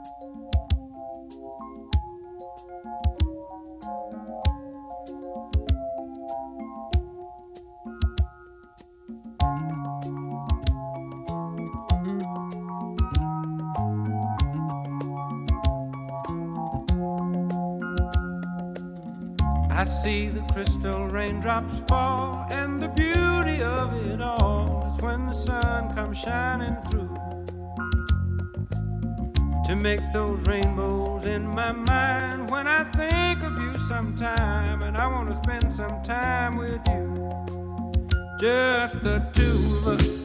I see the crystal raindrops fall, and the beauty of it all is when the sun comes shining through to make those rainbows in my mind. When I think of you sometime, and I want to spend some time with you, just the two of us.